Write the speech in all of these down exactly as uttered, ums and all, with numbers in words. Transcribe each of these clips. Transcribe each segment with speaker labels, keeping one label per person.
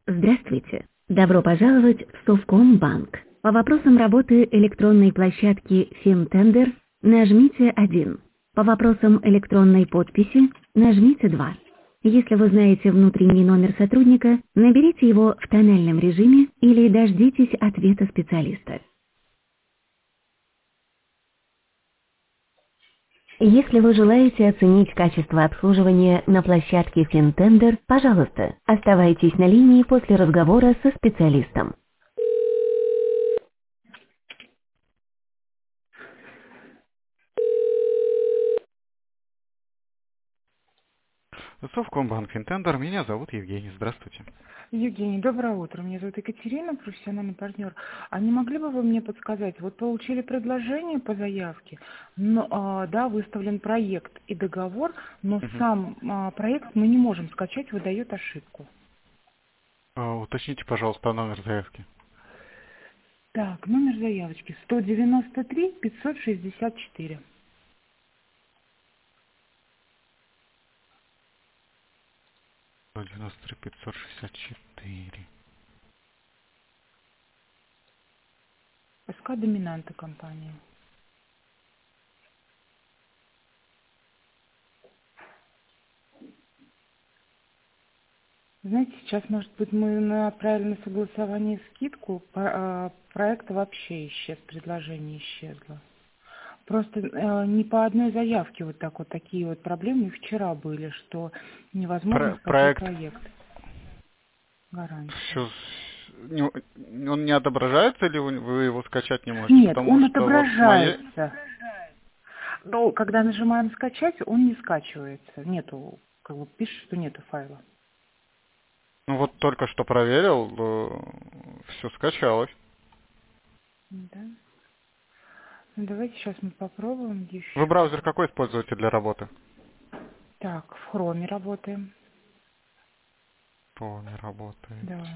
Speaker 1: Здравствуйте. Добро пожаловать в Совкомбанк. По вопросам работы электронной площадки FinTender нажмите один. По вопросам электронной подписи нажмите два. Если вы знаете внутренний номер сотрудника, наберите его в тональном режиме или дождитесь ответа специалиста. Если вы желаете оценить качество обслуживания на площадке FinTender, пожалуйста, оставайтесь на линии после разговора со специалистом.
Speaker 2: Совкомбанк Финтендер, меня зовут Евгений, здравствуйте.
Speaker 3: Евгений, доброе утро. Меня зовут Екатерина, профессиональный партнер. А не могли бы вы мне подсказать, вот получили предложение по заявке, но, а, да, выставлен проект и договор, но
Speaker 2: Мгм.
Speaker 3: сам а, проект мы не можем скачать, выдает ошибку.
Speaker 2: А, уточните, пожалуйста, номер заявки.
Speaker 3: Так, номер заявочки сто девяносто три пятьсот шестьдесят четыре.
Speaker 2: сто девяносто три пятьсот шестьдесят четыре.
Speaker 3: СК «Доминанта» компания. Знаете, сейчас, может быть, мы направили на согласование скидку, по- а, проект вообще исчез, предложение исчезло. Просто э, не по одной заявке вот так вот такие вот проблемы и вчера были, что невозможно
Speaker 2: Про-
Speaker 3: скачать
Speaker 2: проект
Speaker 3: проект. Гарантия.
Speaker 2: все, он не отображается или вы вы его скачать не можете?
Speaker 3: Нет,
Speaker 2: Потому
Speaker 3: он
Speaker 2: что вот с моей...
Speaker 3: отображается. Но когда нажимаем скачать, он не скачивается. Нету, как бы пишет, что нету файла.
Speaker 2: Ну вот только что проверил, все скачалось.
Speaker 3: Да. Ну, давайте сейчас мы попробуем
Speaker 2: Вы
Speaker 3: еще.
Speaker 2: браузер какой используете для работы?
Speaker 3: Так, в хроме работаем.
Speaker 2: По не работает.
Speaker 3: Да.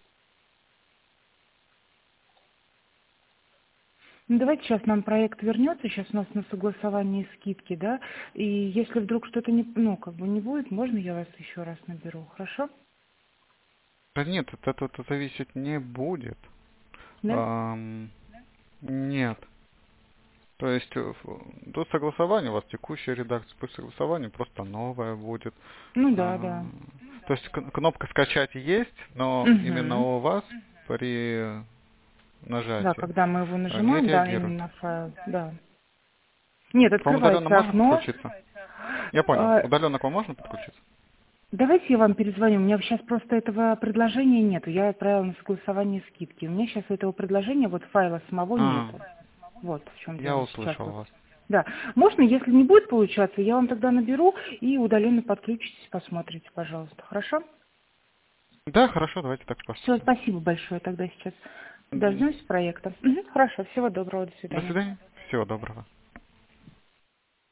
Speaker 3: Ну, давайте сейчас нам проект вернется, сейчас у нас на согласовании скидки, да, и если вдруг что-то не, ну, как бы не будет, можно я вас еще раз наберу, хорошо?
Speaker 2: Да нет, от этого это зависеть не будет.
Speaker 3: Да?
Speaker 2: Ам, нет. То есть э, в- до согласования у вас текущая редакция, после согласования просто новая будет.
Speaker 3: Ну да,
Speaker 2: А,
Speaker 3: да.
Speaker 2: То есть к- кнопка скачать есть, но именно
Speaker 3: Угу.
Speaker 2: у вас при
Speaker 3: Да,
Speaker 2: нажатии
Speaker 3: когда мы его
Speaker 2: э, не
Speaker 3: нажимаем, да,
Speaker 2: реагирует.
Speaker 3: именно файл, да. Нет,
Speaker 2: К вам удаленно
Speaker 3: открывается
Speaker 2: можно
Speaker 3: окно.
Speaker 2: подключиться? Я понял.
Speaker 3: А,
Speaker 2: Удаленно к вам можно подключиться?
Speaker 3: давайте я вам перезвоню. У меня сейчас просто этого предложения нету. Я отправила на согласование скидки. У меня сейчас этого предложения, вот файла самого
Speaker 2: А,
Speaker 3: нету. Вот в чем
Speaker 2: я
Speaker 3: дело сейчас.
Speaker 2: услышал
Speaker 3: Вот.
Speaker 2: вас.
Speaker 3: Да. Можно, если не будет получаться, я вам тогда наберу и удаленно подключитесь, посмотрите, пожалуйста. Хорошо?
Speaker 2: Да, хорошо, давайте так
Speaker 3: Все,
Speaker 2: поступим.
Speaker 3: спасибо большое. Тогда сейчас
Speaker 2: М,
Speaker 3: дождемся проекта. Мгм, хорошо, всего доброго, до
Speaker 2: До
Speaker 3: свидания.
Speaker 2: свидания. Всего доброго.